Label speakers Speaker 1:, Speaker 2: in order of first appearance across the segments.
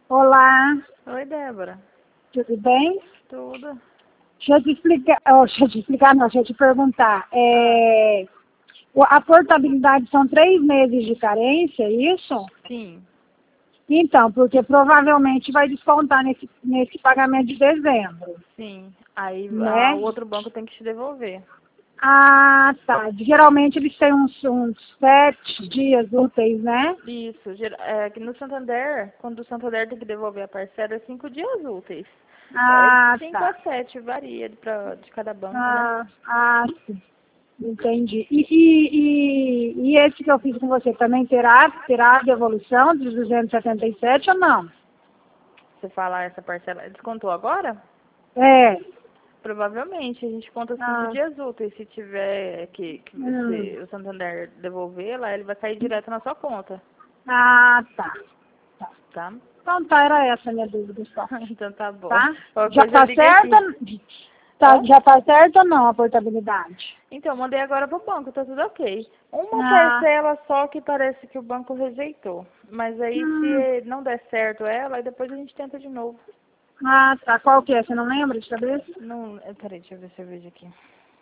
Speaker 1: Olá,
Speaker 2: Oi, Débora.
Speaker 1: tudo bem?
Speaker 2: Tudo?
Speaker 1: Deixa eu te explicar, deixa eu te perguntar.
Speaker 2: Ah,
Speaker 1: A portabilidade são 3 meses de carência, é isso?
Speaker 2: sim,
Speaker 1: Então, porque provavelmente vai descontar nesse pagamento de dezembro,
Speaker 2: sim. Aí o
Speaker 1: né?
Speaker 2: outro banco tem que te devolver.
Speaker 1: Ah, tá. Geralmente eles têm uns 7 dias úteis, né?
Speaker 2: Isso. Que no Santander, quando o Santander tem que devolver a parcela, é 5 dias úteis. É de
Speaker 1: Ah,
Speaker 2: 5 a
Speaker 1: tá.
Speaker 2: 7, varia de cada banco, né?
Speaker 1: Sim. Entendi. E esse que eu fiz com você também terá devolução dos 277 ou não?
Speaker 2: Você falar essa parcela, descontou agora?
Speaker 1: É.
Speaker 2: Provavelmente, a gente conta cinco
Speaker 1: Ah,
Speaker 2: dias úteis. Se tiver que
Speaker 1: hum.
Speaker 2: o Santander devolver lá, ele vai cair direto na sua conta,
Speaker 1: Tá. Tá.
Speaker 2: tá?
Speaker 1: Então tá, era essa a minha dúvida só.
Speaker 2: Então tá bom.
Speaker 1: Tá?
Speaker 2: Qualquer
Speaker 1: Já
Speaker 2: coisa
Speaker 1: tá
Speaker 2: liga
Speaker 1: certo?
Speaker 2: aqui. Hã?
Speaker 1: Já tá certo ou não a portabilidade?
Speaker 2: Então, mandei agora pro banco, tá tudo ok. Uma
Speaker 1: Ah,
Speaker 2: parcela só que parece que o banco rejeitou. Mas aí
Speaker 1: hum,
Speaker 2: se não der certo ela, aí depois a gente tenta de novo.
Speaker 1: tá. Qual que é? Você não lembra de cabeça?
Speaker 2: Não, peraí, deixa eu ver se eu vejo aqui.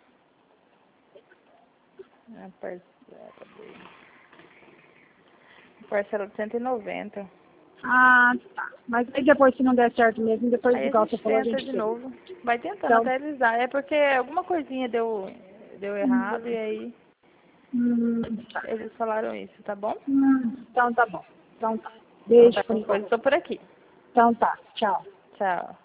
Speaker 2: A parcela dele. Parcela de 190.
Speaker 1: Tá. Mas aí depois, se não der certo mesmo, depois,
Speaker 2: Aí a
Speaker 1: igual você
Speaker 2: gente
Speaker 1: falou, a
Speaker 2: tenta
Speaker 1: gente
Speaker 2: de
Speaker 1: vê.
Speaker 2: novo. Vai tentando
Speaker 1: Então,
Speaker 2: até avisar. É porque alguma coisinha deu errado e aí
Speaker 1: tá.
Speaker 2: eles falaram isso, tá bom?
Speaker 1: Então tá bom. Então tá.
Speaker 2: Então
Speaker 1: Beijo
Speaker 2: tá,
Speaker 1: por
Speaker 2: qualquer coisa,
Speaker 1: enquanto.
Speaker 2: estou por aqui.
Speaker 1: Então tá. Tchau.
Speaker 2: Tchau.